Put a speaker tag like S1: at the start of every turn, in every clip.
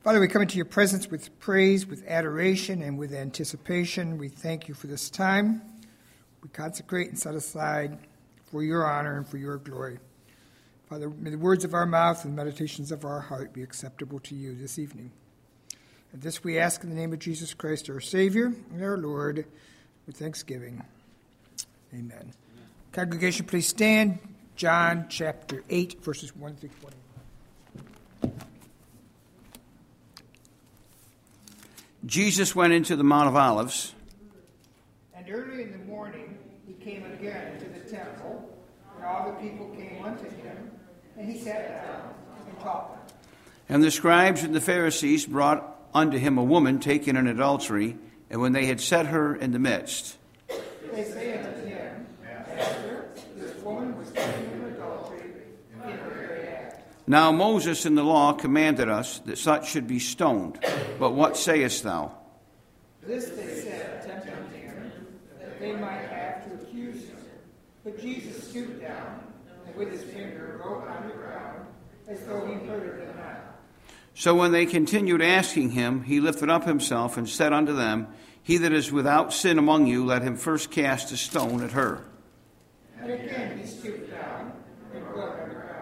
S1: Father, we come into your presence with praise, with adoration, and with anticipation. We thank you for this time. We consecrate and set aside for your honor and for your glory. Father, may the words of our mouth and the meditations of our heart be acceptable to you this evening. And this we ask in the name of Jesus Christ, our Savior and our Lord, with thanksgiving. Amen. Congregation, please stand. John chapter 8, verses 1 through 20.
S2: Jesus went into the Mount of Olives.
S1: And early in the morning he came again into the temple, and all the people came unto him, and he sat down and taught them.
S2: And the scribes and the Pharisees brought unto him a woman taken in adultery, and when they had set her in the midst,
S1: they say unto him, Master, this woman was taken in adultery in her very act.
S2: Now Moses in the law commanded us that such should be stoned. But what sayest thou?
S1: This they said, tempting him, that they might have to accuse him. But Jesus stooped down, and with his finger wrote on the ground, as though he heard them not.
S2: So when they continued asking him, he lifted up himself and said unto them, He that is without sin among you, let him first cast a stone at her.
S1: And again he stooped down and wrote on the ground.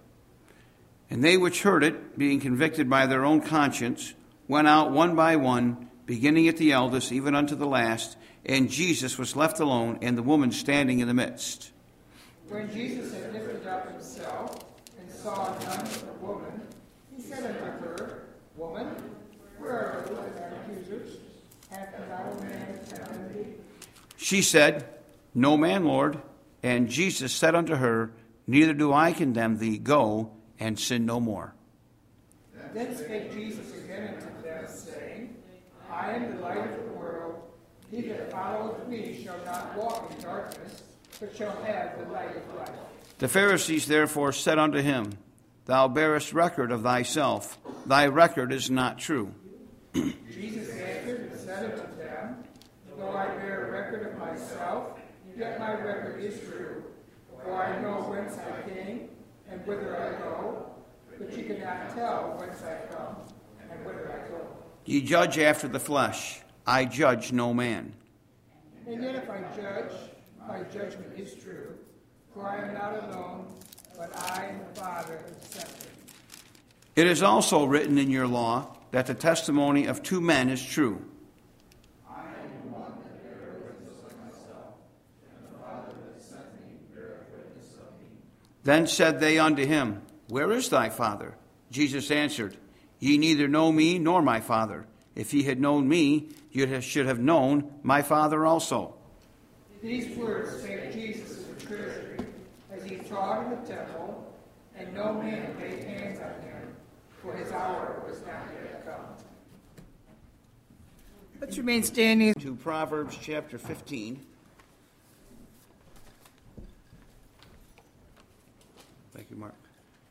S2: And they which heard it, being convicted by their own conscience, went out one by one, beginning at the eldest, even unto the last, and Jesus was left alone, and the woman standing in the midst.
S1: When Jesus had lifted up himself, and saw none of the woman, he said unto her, Woman, where are thy accusers? Hath not a man condemned thee?
S2: She said, No man, Lord. And Jesus said unto her, Neither do I condemn thee. Go, and sin no more.
S1: Then spake Jesus again unto them, saying, I am the light of the world. He that followeth me shall not walk in darkness, but shall have the light of life.
S2: The Pharisees therefore said unto him, Thou bearest record of thyself. Thy record is not true.
S1: Jesus answered and said unto them, Though I bear record of myself, yet my record is true. For I know whence I came, and whither I go, but ye cannot tell whence I come, and whither I go.
S2: Ye judge after the flesh. I judge no man.
S1: And yet if I judge, my judgment is true. For I am not alone, but I and the Father have sent me.
S2: It is also written in your law that the testimony of two men is true.
S1: I am the one that beareth witness of myself, and the Father that sent me beareth witness of me.
S2: Then said they unto him, Where is thy Father? Jesus answered, Ye neither know me nor my Father. If ye had known me, ye should have known my Father also.
S1: These words spake Jesus in the treasury, as he taught in the temple, and no man laid hands on him, for his hour was not yet come. Let's remain standing.
S2: To Proverbs chapter 15. Thank you, Mark.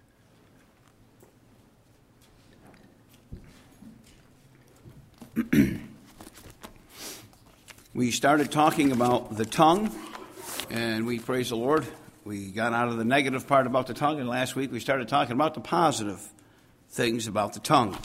S2: We started talking about the tongue, and we praise the Lord. We got out of the negative part about the tongue, and last week we started talking about the positive things about the tongue.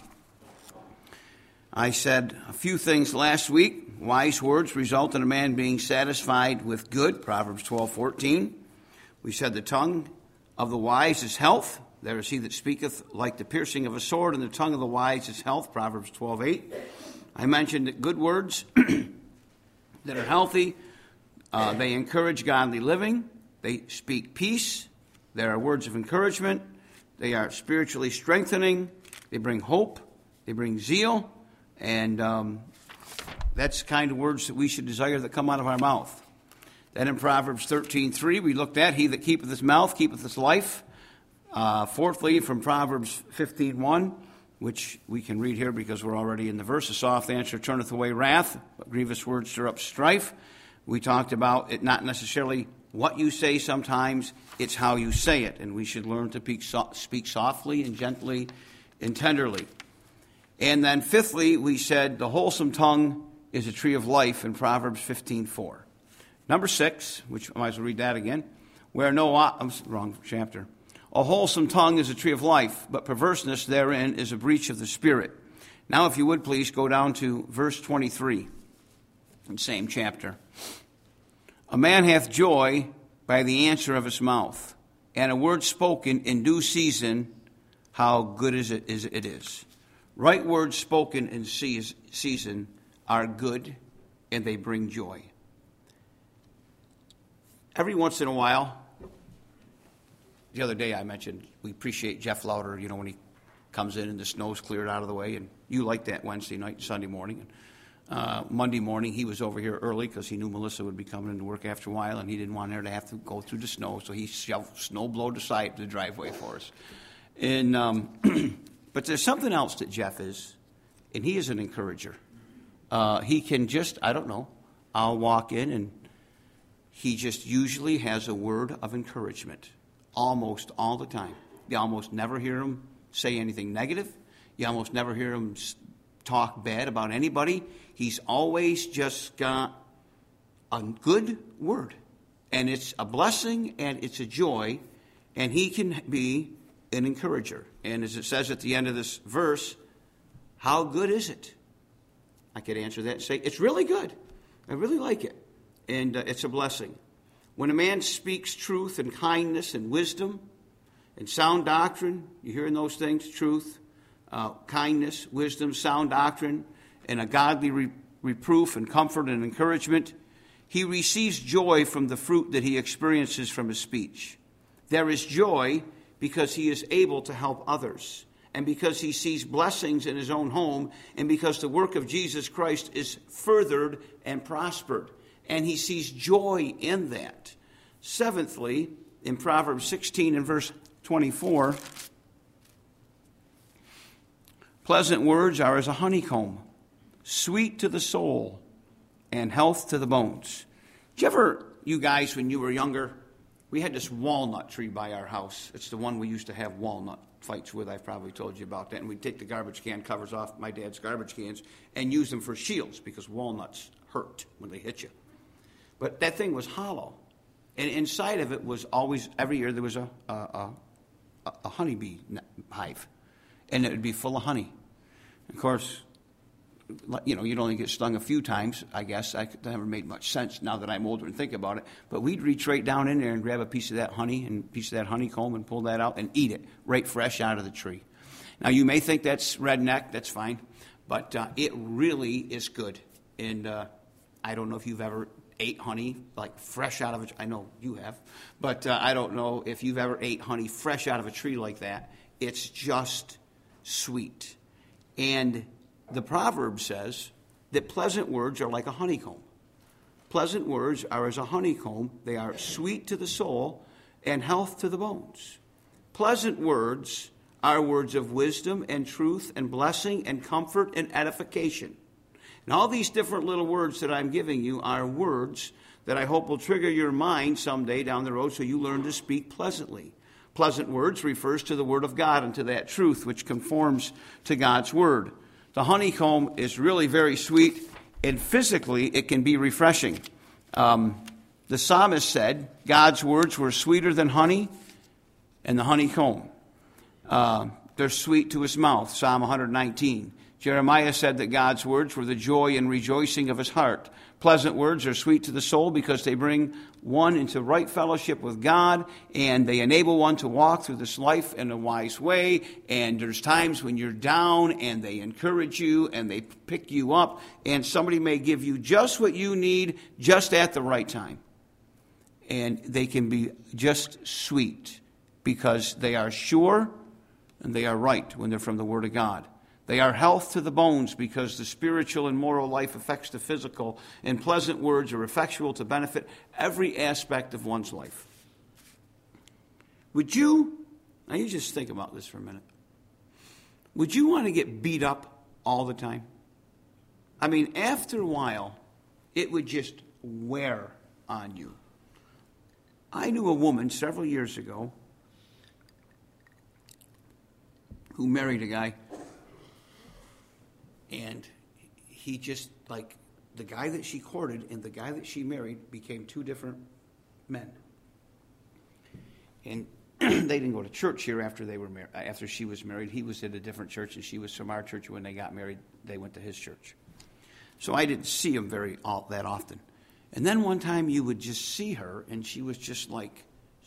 S2: I said a few things last week. Wise words result in a man being satisfied with good, Proverbs 12:14. We said the tongue of the wise is health. There is he that speaketh like the piercing of a sword, and the tongue of the wise is health, Proverbs 12:8. I mentioned that good words that are healthy, they encourage godly living. They speak peace. There are words of encouragement. They are spiritually strengthening. They bring hope. They bring zeal. And that's the kind of words that we should desire that come out of our mouth. Then in Proverbs 13:3, we looked at, He that keepeth his mouth keepeth his life. Fourthly, from Proverbs 15:1, which we can read here because we're already in the verse, a soft answer turneth away wrath, but grievous words stir up strife. We talked about it not necessarily what you say sometimes, it's how you say it. And we should learn to speak softly and gently and tenderly. And then fifthly, we said the wholesome tongue is a tree of life in Proverbs 15:4. Number 6, which I might as well read that again, where wrong chapter. A wholesome tongue is a tree of life, but perverseness therein is a breach of the spirit. Now, if you would please go down to verse 23 in the same chapter. A man hath joy by the answer of his mouth, and a word spoken in due season, how good it is. Right words spoken in season are good, and they bring joy. Every once in a while, the other day I mentioned we appreciate Jeff Lauder, when he comes in and the snow's cleared out of the way, and you like that Wednesday night and Sunday morning. Monday morning, he was over here early because he knew Melissa would be coming into work after a while, and he didn't want her to have to go through the snow, so he shoved snow blowed aside the driveway for us. And but there's something else that Jeff is, and he is an encourager. He can just, I'll walk in, and he just usually has a word of encouragement almost all the time. You almost never hear him say anything negative. You almost never hear him talk bad about anybody. He's always just got a good word. And it's a blessing and it's a joy. And he can be an encourager. And as it says at the end of this verse, how good is it? I could answer that and say, it's really good. I really like it. And it's a blessing. When a man speaks truth and kindness and wisdom and sound doctrine, you hearing those things? Truth, kindness, wisdom, sound doctrine, and a godly reproof and comfort and encouragement, he receives joy from the fruit that he experiences from his speech. There is joy because he is able to help others, and because he sees blessings in his own home, and because the work of Jesus Christ is furthered and prospered, and he sees joy in that. Seventhly, in Proverbs 16 and verse 24, pleasant words are as a honeycomb, sweet to the soul and health to the bones. Did you ever, you guys, when you were younger, we had this walnut tree by our house. It's the one we used to have walnut fights with. I've probably told you about that. And we'd take the garbage can covers off my dad's garbage cans and use them for shields because walnuts hurt when they hit you. But that thing was hollow. And inside of it was always, every year there was a honeybee hive. And it would be full of honey. Of course, you'd only get stung a few times, I guess. That never made much sense now that I'm older and think about it. But we'd reach right down in there and grab a piece of that honey and a piece of that honeycomb and pull that out and eat it right fresh out of the tree. Now, you may think that's redneck. That's fine. But it really is good. And I don't know if you've ever ate honey, like fresh out of a tree. I know you have. But I don't know if you've ever ate honey fresh out of a tree like that. It's just sweet. And the proverb says that pleasant words are like a honeycomb. Pleasant words are as a honeycomb. They are sweet to the soul and health to the bones. Pleasant words are words of wisdom and truth and blessing and comfort and edification. And all these different little words that I'm giving you are words that I hope will trigger your mind someday down the road so you learn to speak pleasantly. Pleasant words refers to the Word of God and to that truth which conforms to God's Word. The honeycomb is really very sweet, and physically it can be refreshing. The psalmist said God's words were sweeter than honey and the honeycomb. They're sweet to his mouth, Psalm 119. Jeremiah said that God's words were the joy and rejoicing of his heart. Pleasant words are sweet to the soul because they bring one into right fellowship with God, and they enable one to walk through this life in a wise way. And there's times when you're down, and they encourage you, and they pick you up, and somebody may give you just what you need just at the right time. And they can be just sweet because they are sure and they are right when they're from the Word of God. They are health to the bones because the spiritual and moral life affects the physical, and pleasant words are effectual to benefit every aspect of one's life. Now you just think about this for a minute. Would you want to get beat up all the time? I mean, after a while, it would just wear on you. I knew a woman several years ago who married a guy. And he just, like, the guy that she courted and the guy that she married became two different men. And they didn't go to church here after they were after she was married. He was at a different church, and she was from our church. When they got married, they went to his church. So I didn't see him that often. And then one time you would just see her, and she was just like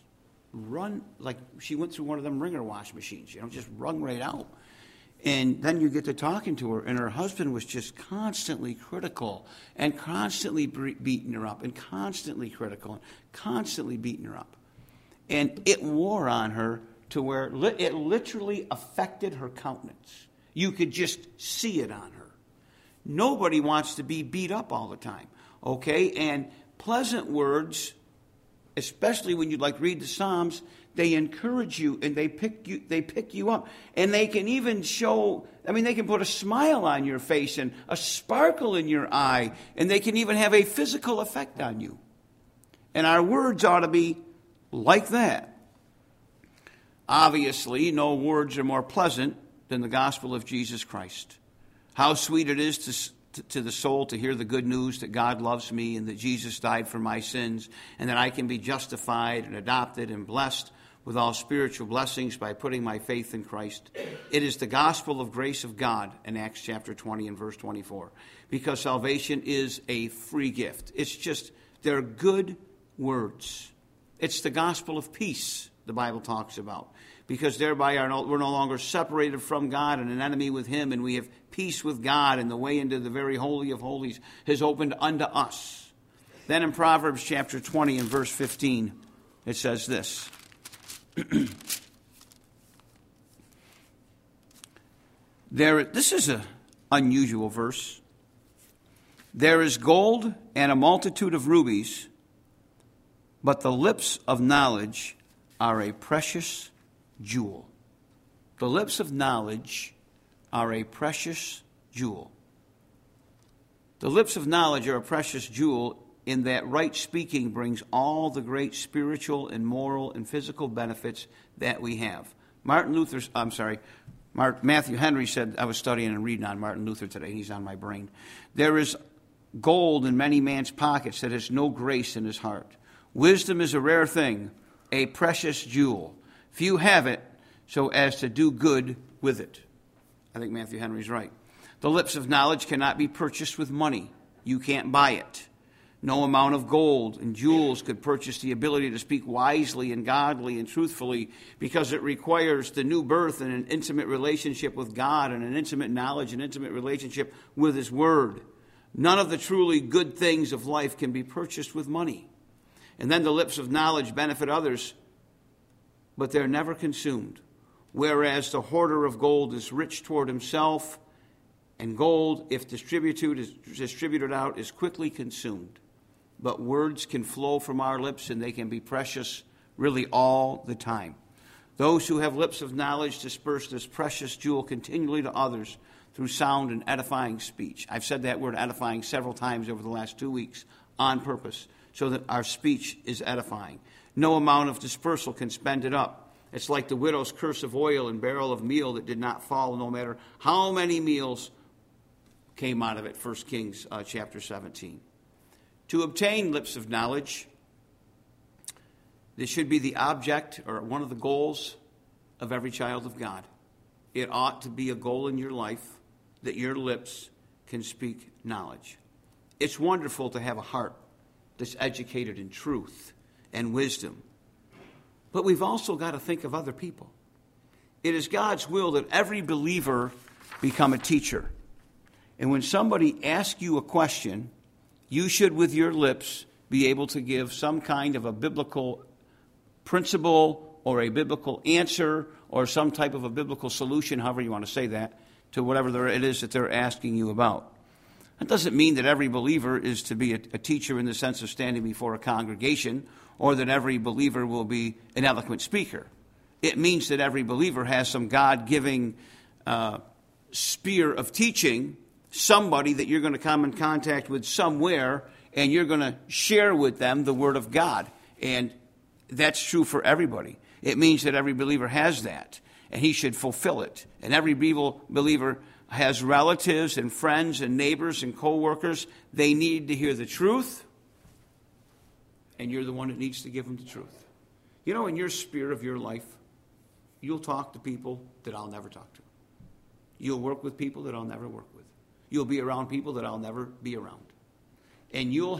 S2: she went through one of them wringer wash machines, just wrung right out. And then you get to talking to her, and her husband was just constantly critical and constantly beating her up and constantly critical and constantly beating her up. And it wore on her to where it literally affected her countenance. You could just see it on her. Nobody wants to be beat up all the time, okay? And pleasant words, especially when you read the Psalms, they encourage you and they pick you up. And they can even they can put a smile on your face and a sparkle in your eye, and they can even have a physical effect on you. And our words ought to be like that. Obviously, no words are more pleasant than the gospel of Jesus Christ. How sweet it is to the soul to hear the good news that God loves me and that Jesus died for my sins and that I can be justified and adopted and blessed with all spiritual blessings by putting my faith in Christ. It is the gospel of grace of God in Acts chapter 20 and verse 24. Because salvation is a free gift. They're good words. It's the gospel of peace the Bible talks about. Because thereby we're no longer separated from God and an enemy with Him, and we have peace with God, and the way into the very holy of holies has opened unto us. Then in Proverbs chapter 20 and verse 15, it says this. This is an unusual verse. There is gold and a multitude of rubies, but the lips of knowledge are a precious jewel. The lips of knowledge are a precious jewel. The lips of knowledge are a precious jewel in that right speaking brings all the great spiritual and moral and physical benefits that we have. Matthew Henry said, I was studying and reading on Martin Luther today. He's on my brain. There is gold in many man's pockets that has no grace in his heart. Wisdom is a rare thing, a precious jewel. Few have it so as to do good with it. I think Matthew Henry's right. The lips of knowledge cannot be purchased with money. You can't buy it. No amount of gold and jewels could purchase the ability to speak wisely and godly and truthfully, because it requires the new birth and an intimate relationship with God and an intimate knowledge and intimate relationship with His Word. None of the truly good things of life can be purchased with money. And then the lips of knowledge benefit others, but they're never consumed. Whereas the hoarder of gold is rich toward himself, and gold, if distributed out, is quickly consumed. But words can flow from our lips, and they can be precious really all the time. Those who have lips of knowledge disperse this precious jewel continually to others through sound and edifying speech. I've said that word edifying several times over the last 2 weeks on purpose, so that our speech is edifying. No amount of dispersal can spend it up. It's like the widow's cruse of oil and barrel of meal that did not fall, no matter how many meals came out of it. 1 Kings chapter 17. To obtain lips of knowledge, this should be the object or one of the goals of every child of God. It ought to be a goal in your life that your lips can speak knowledge. It's wonderful to have a heart that's educated in truth and wisdom. But we've also got to think of other people. It is God's will that every believer become a teacher. And when somebody asks you a question, you should, with your lips, be able to give some kind of a biblical principle or a biblical answer or some type of a biblical solution, however you want to say that, to whatever it is that they're asking you about. That doesn't mean that every believer is to be a teacher in the sense of standing before a congregation, or that every believer will be an eloquent speaker. It means that every believer has some God-giving sphere of teaching, somebody that you're going to come in contact with somewhere, and you're going to share with them the Word of God. And that's true for everybody. It means that every believer has that, and he should fulfill it. And every believer has relatives and friends and neighbors and co-workers. They need to hear the truth, and you're the one that needs to give them the truth. You know, in your sphere of your life, You'll talk to people that I'll never talk to. You'll work with people that I'll never work with. You'll be around people that I'll never be around. And you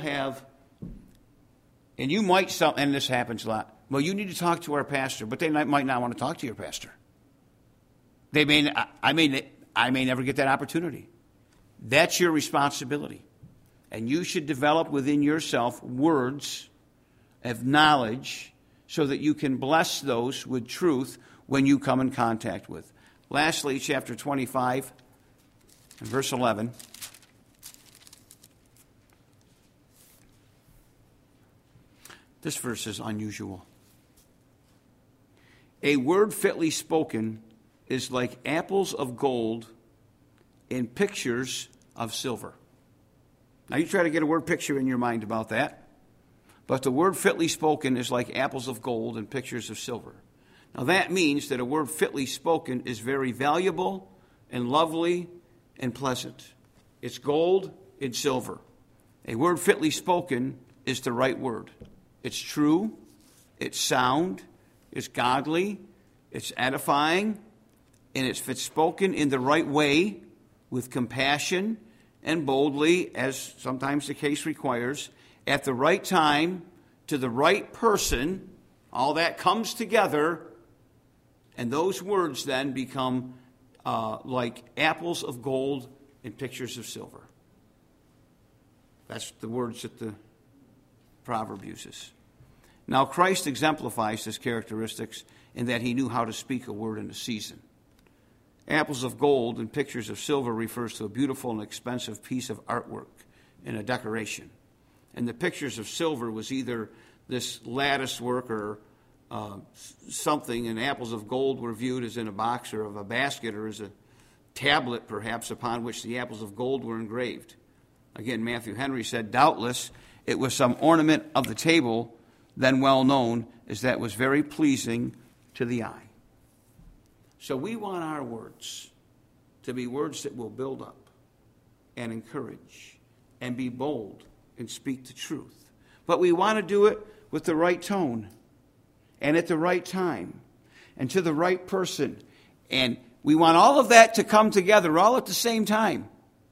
S2: might, and this happens a lot, well, you need to talk to our pastor, but they might not want to talk to your pastor. I may never get that opportunity. That's your responsibility. And you should develop within yourself words of knowledge so that you can bless those with truth when you come in contact with. Lastly, chapter 25, and verse 11. This verse is unusual. A word fitly spoken is like apples of gold in pictures of silver. Now you try to get a word picture in your mind about that. But the word fitly spoken is like apples of gold in pictures of silver. Now that means that a word fitly spoken is very valuable and lovely and pleasant. It's gold and silver. A word fitly spoken is the right word. It's true, it's sound, it's godly, it's edifying, and if it's spoken in the right way, with compassion and boldly, as sometimes the case requires, at the right time, to the right person, all that comes together, and those words then become like apples of gold in pictures of silver. That's the words that the proverb uses. Now, Christ exemplifies this characteristics in that he knew how to speak a word in a season. Apples of gold and pictures of silver refers to a beautiful and expensive piece of artwork and a decoration. And the pictures of silver was either this lattice work or something, and apples of gold were viewed as in a box or of a basket or as a tablet, perhaps, upon which the apples of gold were engraved. Again, Matthew Henry said, doubtless it was some ornament of the table, then well known, as that was very pleasing to the eye. So we want our words to be words that will build up and encourage and be bold and speak the truth. But we want to do it with the right tone and at the right time and to the right person. And we want all of that to come together all at the same time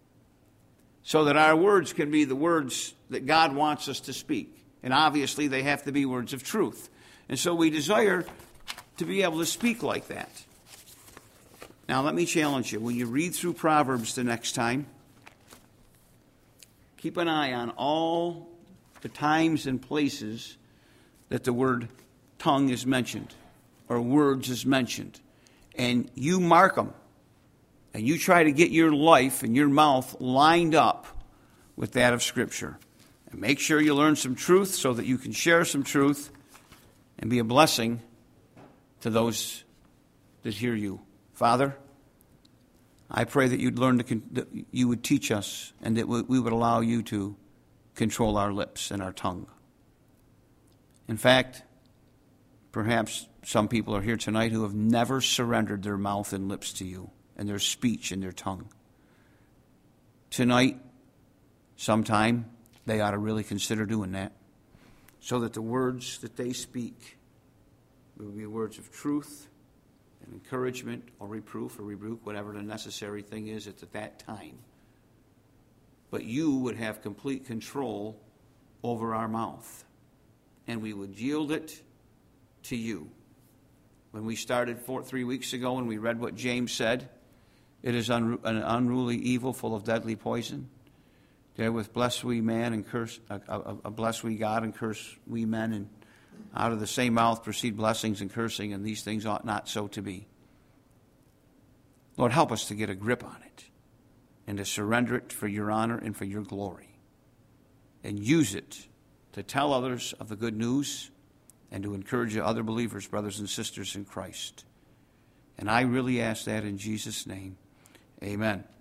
S2: so that our words can be the words that God wants us to speak. And obviously they have to be words of truth. And so we desire to be able to speak like that. Now, let me challenge you. When you read through Proverbs the next time, keep an eye on all the times and places that the word tongue is mentioned or words is mentioned. And you mark them. And you try to get your life and your mouth lined up with that of Scripture. And make sure you learn some truth so that you can share some truth and be a blessing to those that hear you. Father, I pray that you'd learn that you would teach us and that we would allow you to control our lips and our tongue. In fact, perhaps some people are here tonight who have never surrendered their mouth and lips to you and their speech and their tongue. Tonight, sometime, they ought to really consider doing that so that the words that they speak will be words of truth and encouragement or reproof or rebuke, whatever the necessary thing is at that time. But you would have complete control over our mouth, and we would yield it to you. When we started 3 weeks ago and we read what James said, it is an unruly evil full of deadly poison. Therewith bless we man and curse, bless we God and curse we men, and out of the same mouth proceed blessings and cursing, and these things ought not so to be. Lord, help us to get a grip on it and to surrender it for your honor and for your glory, and use it to tell others of the good news and to encourage other believers, brothers and sisters in Christ. And I really ask that in Jesus' name. Amen.